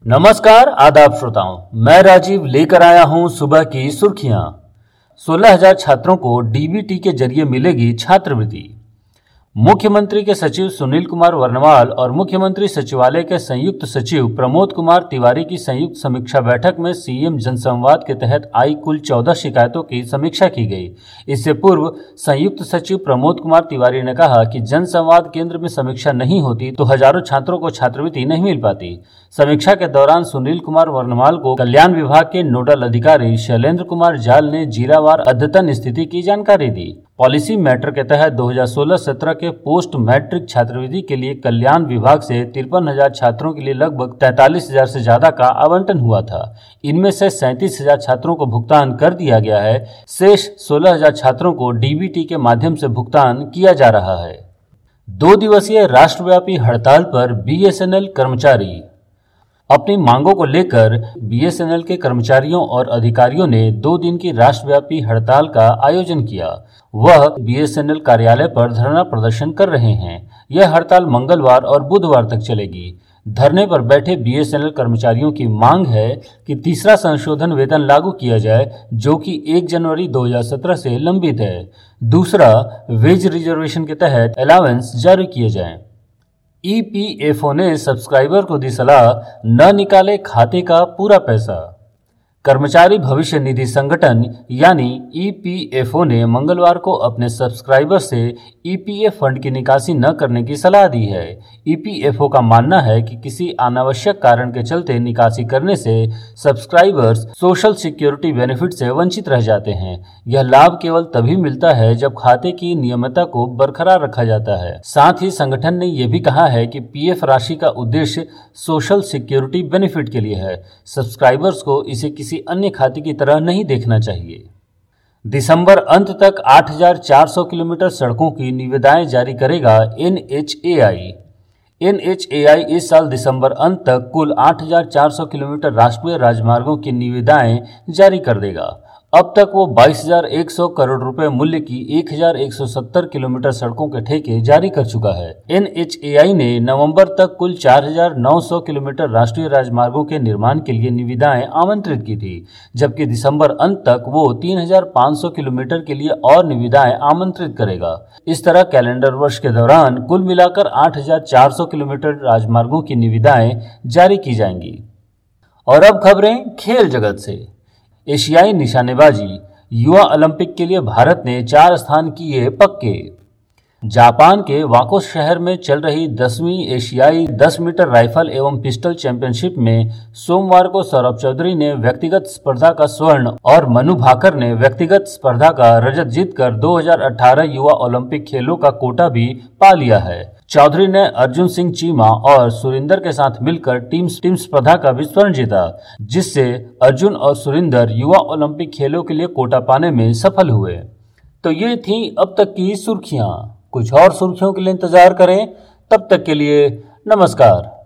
नमस्कार आदाब श्रोताओं, मैं राजीव लेकर आया हूं सुबह की सुर्खियां। 16,000 छात्रों को डीबीटी के जरिए मिलेगी छात्रवृत्ति। मुख्यमंत्री के सचिव सुनील कुमार वर्णवाल और मुख्यमंत्री सचिवालय के संयुक्त सचिव प्रमोद कुमार तिवारी की संयुक्त समीक्षा बैठक में सीएम जनसंवाद के तहत आई कुल 14 शिकायतों की समीक्षा की गई। इससे पूर्व संयुक्त सचिव प्रमोद कुमार तिवारी ने कहा कि जनसंवाद केंद्र में समीक्षा नहीं होती तो हजारों छात्रों को छात्रवृत्ति नहीं मिल पाती। समीक्षा के दौरान सुनील कुमार वर्णवाल को कल्याण विभाग के नोडल अधिकारी शैलेंद्र कुमार जाल ने जिलावार अद्यतन स्थिति की जानकारी दी। पॉलिसी मैटर के तहत 2016-17 के पोस्ट मैट्रिक छात्रवृत्ति के लिए कल्याण विभाग से 53,000 छात्रों के लिए लगभग 43,000 से ज्यादा का आवंटन हुआ था। इनमें से 37,000 छात्रों को भुगतान कर दिया गया है। शेष 16,000 छात्रों को डीबीटी के माध्यम से भुगतान किया जा रहा है। 2 दिवसीय राष्ट्रव्यापी हड़ताल पर बीएसएनएल कर्मचारी। अपनी मांगों को लेकर बीएसएनएल के कर्मचारियों और अधिकारियों ने 2 दिन की राष्ट्रव्यापी हड़ताल का आयोजन किया। वह बीएसएनएल कार्यालय पर धरना प्रदर्शन कर रहे हैं। यह हड़ताल मंगलवार और बुधवार तक चलेगी। धरने पर बैठे बीएसएनएल कर्मचारियों की मांग है कि तीसरा संशोधन वेतन लागू किया जाए, जो कि 1 जनवरी 2017 से लंबित है। दूसरा, वेज रिजर्वेशन के तहत अलावेंस जारी किए जाएं। ईपीएफओ ने सब्सक्राइबर को दी सलाह, न निकाले खाते का पूरा पैसा। कर्मचारी भविष्य निधि संगठन यानी ईपीएफओ ने मंगलवार को अपने सब्सक्राइबर से ईपीएफ फंड की निकासी न करने की सलाह दी है। ईपीएफओ का मानना है कि किसी अनावश्यक कारण के चलते निकासी करने से सब्सक्राइबर्स सोशल सिक्योरिटी बेनिफिट से वंचित रह जाते हैं। यह लाभ केवल तभी मिलता है जब खाते की नियमितता को बरकरार रखा जाता है। साथ ही संगठन ने यह भी कहा है कि पीएफ राशि का उद्देश्य सोशल सिक्योरिटी बेनिफिट के लिए है। सब्सक्राइबर्स को इसे किसी अन्य खाते की तरह नहीं देखना चाहिए। दिसंबर अंत तक 8,400 किलोमीटर सड़कों की निविदाएं जारी करेगा एनएचएआई। एनएचएआई इस साल दिसंबर अंत तक कुल 8,400 किलोमीटर राष्ट्रीय राजमार्गों की निविदाएं जारी कर देगा। अब तक वो 22,100 करोड़ रुपए मूल्य की 1,170 किलोमीटर सड़कों के ठेके जारी कर चुका है। एनएचएआई ने नवंबर तक कुल 4,900 किलोमीटर राष्ट्रीय राजमार्गों के निर्माण के लिए निविदाएं आमंत्रित की थी, जबकि दिसंबर अंत तक वो 3,500 किलोमीटर के लिए और निविदाएं आमंत्रित करेगा। इस तरह कैलेंडर वर्ष के दौरान कुल मिलाकर 8,400 किलोमीटर राजमार्गों की निविदाएं जारी की जाएंगी। और अब खबरें खेल जगत से। एशियाई निशानेबाजी, युवा ओलंपिक के लिए भारत ने 4 स्थान किए पक्के। जापान के वाको शहर में चल रही 10वीं एशियाई 10 मीटर राइफल एवं पिस्टल चैंपियनशिप में सोमवार को सौरभ चौधरी ने व्यक्तिगत स्पर्धा का स्वर्ण और मनु भाकर ने व्यक्तिगत स्पर्धा का रजत जीतकर 2018 युवा ओलंपिक खेलों का कोटा भी पा लिया है। चौधरी ने अर्जुन सिंह चीमा और सुरिंदर के साथ मिलकर टीम स्पर्धा का भी स्वर्ण जीता, जिससे अर्जुन और सुरिंदर युवा ओलंपिक खेलों के लिए कोटा पाने में सफल हुए। तो ये थी अब तक की सुर्खियां। कुछ और सुर्खियों के लिए इंतजार करें। तब तक के लिए नमस्कार।